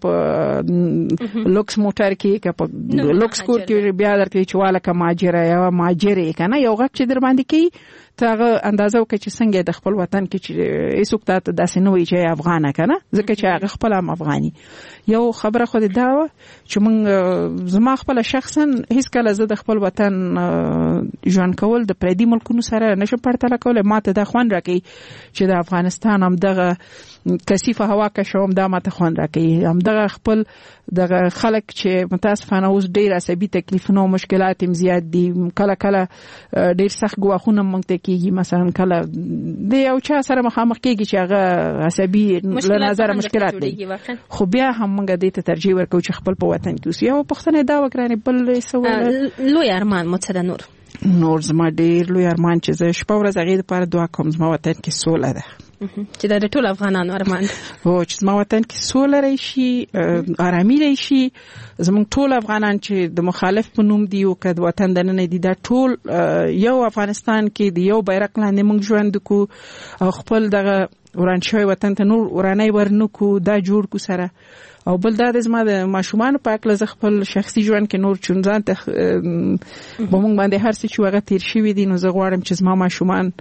په لوکس موټر کې که په لوکس کور کې بیا درته چې والا که مهاجر یا مهاجر کنه یو غږ چې در باندې کې ته اندازه وکړي چې څنګه د خپل وطن کې چې هیڅوک ته داسې نه وي چې افغانه کنه ځکه چې هغه خپل هم افغاني. یو خبره خو دا و چې موږ زما خپل شخصا هیڅ کله زه د خپل وطن ژوند کول د پردي ملکونو سره نشم پرتله کولای. ماته دا خوند راکوي چې د افغانستان هم دغه کثیفه هوا که شوم دا ماته خوند راکوي. هم دغه خپل دغه خلک چې متاسفانه اوس ډیر عصبي تکلیفونه او مشکلات هم زیات دي، کله کله ډیر سخت ګواښونه مونږ ته کېږي، مثلا کله د یو چا سره مخامخ کېږي چې هغه عصبي له نظره مشکلات دي، خو بیا هم مونږ دې ته ترجیح ورکوو چې خپل په وطن کې اوسو. یو پوښتنه دا وکړه بل څه لوی ارمان مو څه ده؟ نور نور زما ډیر لوی ارمان چې زه شپه ورځ هغې دپاره دعا کوم زما وطن کې سوله ده، چې دا د ټول افغانانو ارمان او چې زما وطن کې سوله راشي، آرامي راشي. زموږ ټول افغانان چې د مخالف په نوم دي او که د وطن دننه دي دا ټول یو افغانستان کې د یو بیرغ لاندې موږ ژوند وکړو او خپل دغه وران شوی وطن ته نور ورانۍ ورنکو دا جوړ کو سره. او بل دا د زما د ماشومان په اړه ز خپل شخصي ژوند کې نور چونځان ته به موږ باندې هر څه چې هغه تیر شوی دي نو زه غواړم چې زما ماشومان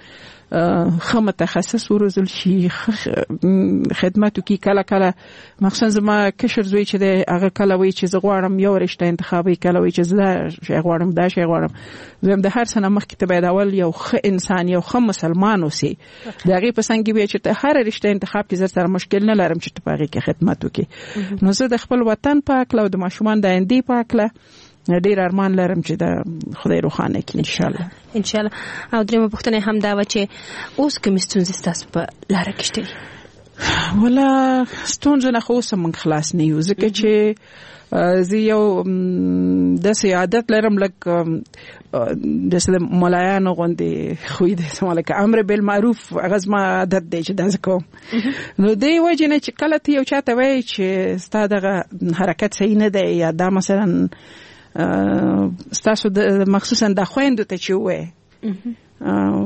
خه متخصص وروزل شي خدماتو کې کله کله مخصوصا زما کشر زوی چې د هغه کله وی چې زه غواړم یو رشته انتخابي کله وی چې زه شي غواړم دا شي غواړم زم د هر سنه مخکې ته باید اول یو خه انسان یو خه مسلمان اوسي دغه په څنګه به چې ته هر رشته انتخاب کې زر سره مشکل نه لرم چې ته پاره کې خدماتو کې نو زه د خپل وطن پاک لو د ماشومان د اندی پاک له ډیر ارمان لرم چې د خدای روخانه کې ان شاء الله ان شاء الله. او درېمه پوښتنه هم دا و چې اوس کوم ستونزې تاسو په لار کې شته؟ ولا ستونزه نه خو سم خلاص نه یو ځکه چې زه یو د سیادت لرم لکه د مولایانو غوندي خو دې سماله امر بالمعروف غزما عادت دی چې دا کوم نو دی وجه نه چې کله ته یو چاته وای چې ستاسو حرکت صحیح نه دی یا دا مثلا ستاسو د مخصوصا د خويندو ته چې وای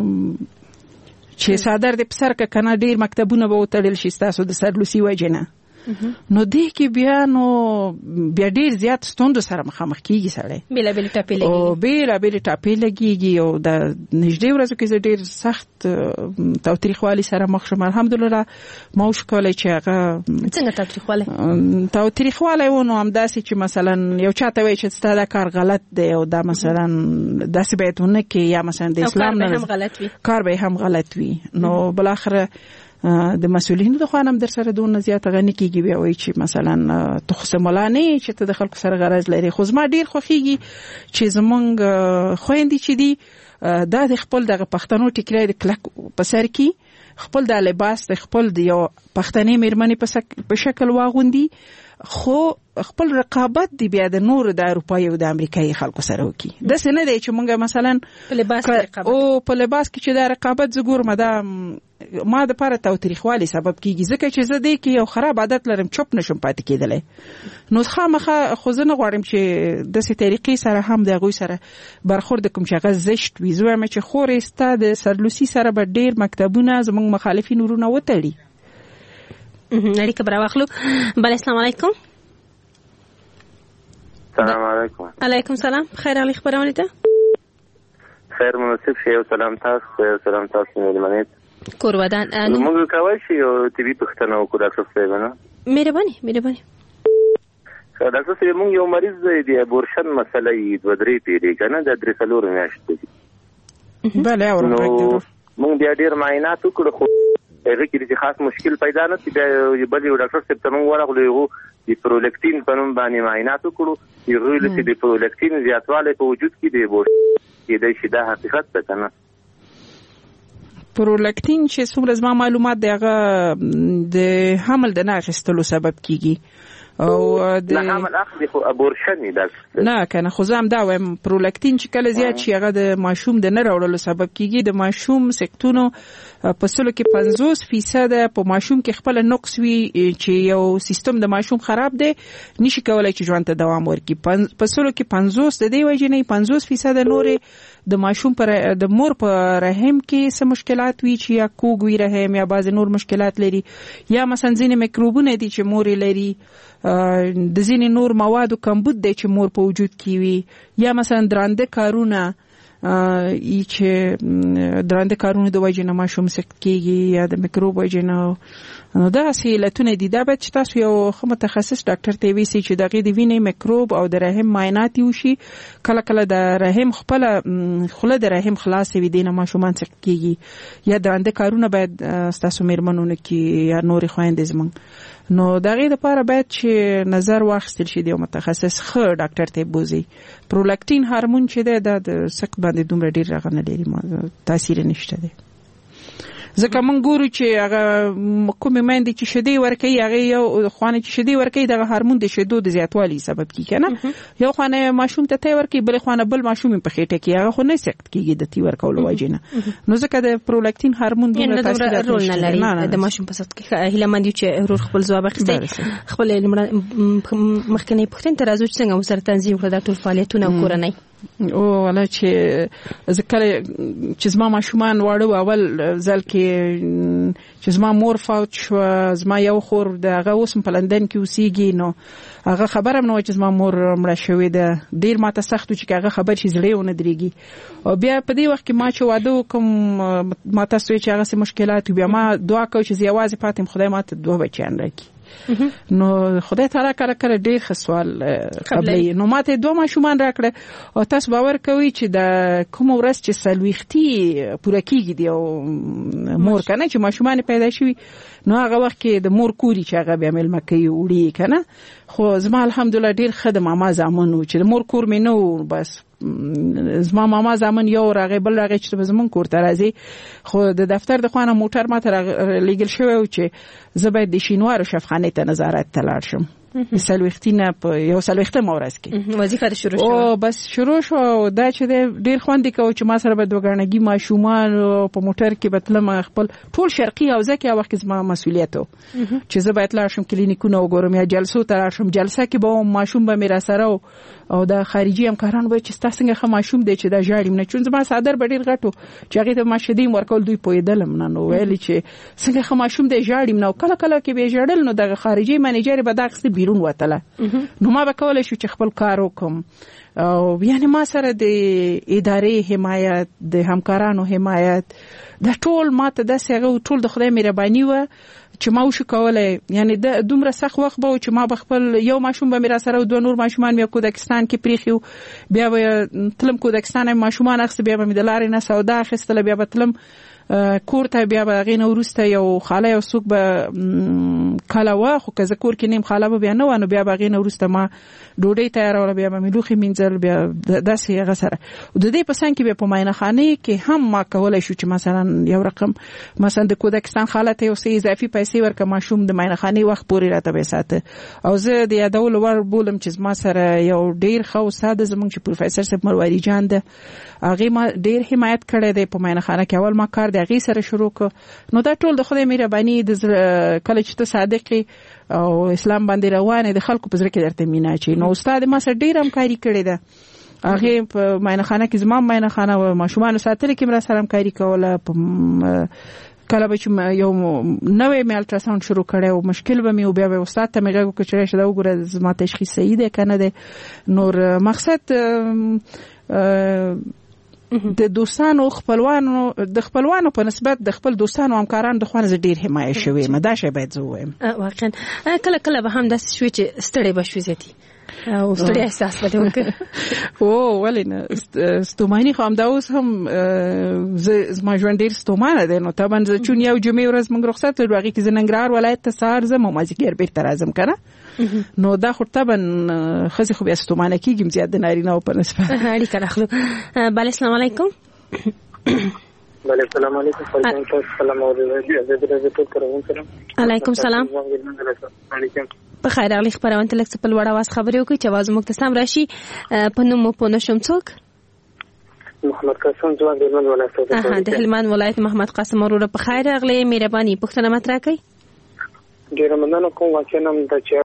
چې صادر د پسر ک کنه ډیر مکتبونه به وتړل شي ستاسو د سرلوسی وجنه نو دې کې بیا نو بیا ډیر زیات ستوندو سره مخامخ کیږي سړی بلا بلا ټاپې لګي او بلا بلا ټاپې لګيږي او د نږدې ورځو کې ډیر سخت تاوتریخوالي سره مخ شوم الحمدلله ما وشکولای چې هغه څنګه تاوتریخوالي تاوتریخوالي ونه هم داسې چې مثلا یو چاته وایي چې ستاسو کار غلط دی او دا مثلا داسې به ونه کې یا مثلا د اسلام نه کار به هم غلط وي نو بل اخر د مسؤلینو د خوانم در سره دونه زیات غنی کیږي بیا وای چې مثلا تخص مولانه چې ته د خلکو سره غرض لري خو زما ډیر خوخیږي چې زمونږ خويندې چې دي دا د خپل دغه پښتنو ټیکرای د کلک په سر کې خپل د لباس د خپل د یو پښتنې میرمنې په شکل واغوندي خو خپل رقابت دی بیا د نور د اروپای او د امریکایي خلکو سره وکي د څه نه دی چې مونږه مثلا په لباس رقابت او په لباس کې چې د رقابت زګور مدا ما د پاره تاوتریخوالي سبب کیږي ځکه چې زه دې کې یو خراب عادت لرم چوپ نشم پاتې کېدلې نو خامخه خو زه نه غواړم چې د سې طریقې سره هم د غوي سره برخورد کوم چې هغه زشت وي زه مې چې خورې ستا د سرلوسی سره به ډیر مکتبونه زموږ مخالفین ورونه وتړي نړۍ کبره واخلو بل السلام علیکم السلام علیکم. علیکم سلام. خیر علی خبرونه ده؟ خیر مناسب شی او سلام تاسو سلام تاسو ملمنیت. کور ودان. موږ کوي چې یو ټي وي پښتنه وکړو ډاکټر صاحب نه. مهرباني مهرباني. ډاکټر صاحب موږ یو مریض دی ابورشن مسله یې د درې پیری کنه د درې څلور میاشتې. بله اورم. موږ بیا ډیر معاینات وکړو خو هغه کې چې خاص مشکل پیدا نه شي بیا بل یو ډاکټر صاحب ته موږ ورغلو د پرولیکټین په نوم باندې معاینات وکړو یو ویل چې د پرولیکټین زیاتوالی په وجود کې دی بوش کې د شي دا حقیقت ده کنه پرولیکټین چې څومره زما معلومات دی هغه د حمل د نه اخیستلو سبب کیږي او د حمل اخلي خو ابورشن دی نه کنه خو زم دا وایم پرولیکټین چې کله زیات شي هغه د ماشوم د نه راوړلو سبب کیږي د ماشوم سکتونو په سلو کې پنځوس فیصد په ماشوم کې خپل نقص وي چې یو سیستم د ماشوم خراب دی نشي کولای چې ژوند ته دوام ورکړي په سلو کې پنځوس د دې وجې نه پنځوس فیصد نورې د ماشوم پر د مور په رحم کې څه مشکلات وي چې یا کوګ وي رحم یا بعض نور مشکلات لري یا مثلا ځینې میکروبونه دي چې مور لري د ځینې نور موادو کمبود دی چې مور په وجود کې وي یا مثلا درانده کارونه ای چې درانده کارونه د وجې نه ماشوم سخت کیږي یا د میکروب وجې نه نو دا علتونه دي دا باید چې تاسو یو ښه متخصص ډاکټر ته ویسي چې دغه د وینې میکروب او د رحم معاینات وشي کله کله د رحم خپل خله د رحم خلاص وي دینه ماشومان سخت کیږي یا درانده کارونه باید تاسو میرمنونه کې یا نور خويندې زمون نو دغه لپاره باید چې نظر واخیستل شي د متخصص خو ډاکټر ته بوزي پرولاکټین هورمون چې د سخت باندې دومره ډیر راغنه لري تاثیر نشته دی ځکه مونږ ګورو چې هغه کومې مېندې چې شیدې ورکوي هغه یو خوانه چې شیدې ورکوي دغه هورمون د شیدو د زیاتوالي سبب کیږي کنه یو خوانه ماشوم ته تی ورکوي بل خوانه بل ماشوم په خېټه کې هغه خو نه سخت کیږي د تی ورکولو وجه نه نو ځکه د پرولاکټین هورمون دومره تاثیر رول نه لري د ماشوم په سخت کې هیله مند چې ورور خپل ځواب اخیسته خپل مخکنی پښتون ترازو څنګه وسره تنظیم کړ د ټول فعالیتونه کورنۍ او ولا چې ځکه چې زما ماشومان واړه اول ځل کې چې زما مور فوت شو، زما یو خور د هغه اوس په لندن کې اوسېږي، نو هغه خبره مې نه چې زما مور مړه شوې ده. ډیر ماته سخت و چې هغه خبر شي زړه ونه درېږي. او بیا په دې وخت کې ما چې واده وکم ما تاسو چې هغه څه مشکلات بیا ما دعا کوم چې یوازې پاتم خدای ماته دوه بچیان راکړي. نو خدای تعالی کله کله ډیر ښه سوال قبلې. نو ماته دوه ماشومان راکړه او تاسو باور کوئ چې د کوم ورځ چې سلويختي پوره کیږي دی او مور کنه چې ماشومان پیدا شي نو هغه وخت کې د مور کوري چې هغه بیا مل مکه وړي کنه. خو زما الحمدلله ډیر خدای ماما زامن چې مور کور مې نو بس زما ماما زامن یو راغی بل راغی چې زمون کور ته راځي. خو د دفتر د خوانه موټر ماته لګل شوی و چې زه باید د شینوارو شفخانه ته نظارت ته لاړ شم. سلويختینه په یو سلويخته مورز کې وظیفه شروع شو. او بس شروع شو دا چې ډیر خوندې کو چې ما سره به دوګړنګي ماشومان په موټر کې بتلم خپل ټول شرقي او ځکه وخت زما مسؤلیت و چې زه باید لاړ شم کلینیکونه وګورم یا جلسو ته لاړ شم. جلسه کې به ماشوم به میرا سره او د خارجي همکاران به چې تاسو څنګه ماشوم دی چې دا ژاړم نه چون زما صادر به ډیر غټو چې هغه ته ماشدي ورکول دوی پویدلم نه نو ویل چې څنګه ماشوم دی ژاړم نو کله کله کې به ژړل نو د خارجي منیجر به داخله بیرون وتله. نو ما به کولای شو چې خپل کار وکم او یعنی ما سره د ادارې حمایت د همکارانو حمایت د ټول ماته د سغه ټول د خدای مهرباني و چې ما وشو کولای. یعنی د دومره سخت وخت به چې ما بخپل یو ماشوم به میرا سره دوه نور ماشومان مې کودکستان کې پریخیو بیا به تلم کودکستان ماشومان اخس بیا به مدلارې نه سودا اخستله بیا به تلم کور ته بیا به غین ورسته یو خاله یو څوک به کاله وا خو که کور کې نیم خاله به بیا نه ونه بیا به غین ورسته ما ډوډۍ تیارول بیا به ملوخي منځل بیا داسې هغه سره د دې په سان کې به په ماینه خانه کې هم ما کولای شو چې مثلا یو رقم مثلا د کودکستان حالت یو څه اضافي پیسې ورکه ماشوم د ماینه خانه وخت پورې راته به ساته. او زه د یادول ور بولم چې ما سره یو ډیر خو ساده زمونږ چې پروفیسور صاحب مرواری جان ده هغه ما ډیر حمایت کړی دی په ماینه خانه کې. اول ما کار د هغه سره شروع ک نو دا ټول د خدای مهرباني د کله چې ته صادقي او اسلام باندې روانه د خلکو په زړه کې درته مینا چي. نو استاد ما سره ډیر همکاري کړې ده هغه په ماینه خانه کې زما ماینه خانه او ماشومان ساتل کې مر سره همکاري کوله. کله به چې یو نوې مې الټراساوند شروع کړې او مشکل به مې بیا به استاد ته مې غوښتل چې شدا وګوره زما تشخیص صحیح دی کنه دی. نور مقصد د دوستانو خپلوانو د خپلوانو په نسبت د خپل دوستانو همکارانو د خوانه ډیر حمایت شوی مدا شی باید زه وایم. واقعا کله کله به هم داسې شوی چې ستړی بشو زیاتی او ستړی احساس پته وکړ. او ولینه ستومانی خو هم دا اوس هم زما ژوند ډیر ستومانه دی. نو طبعا زه چون یو جمعې ورځ موږ رخصت لرو هغه کې زه ننګرهار ولایت ته سهار زم او مازیګر بیرته راځم کنه. نو دا خو طبعا خزي خو بیا ستومانه کیږم زیات نارینه او په نسبت اړیکه راخلو. بله السلام علیکم. بله السلام علیکم. السلام علیکم سلام. په خیر اغلی خبرونه تلک په لوړ आवाज خبرې وکړي چې आवाज موږ ته سم راشي. په نوم په نشم څوک؟ محمد قاسم ځوان د هلمند ولایت. اها د هلمند ولایت محمد قاسم وروره په خیر اغلی مهرباني پښتنه مطرح کړئ. ډیر مننه کوم واقعا نن د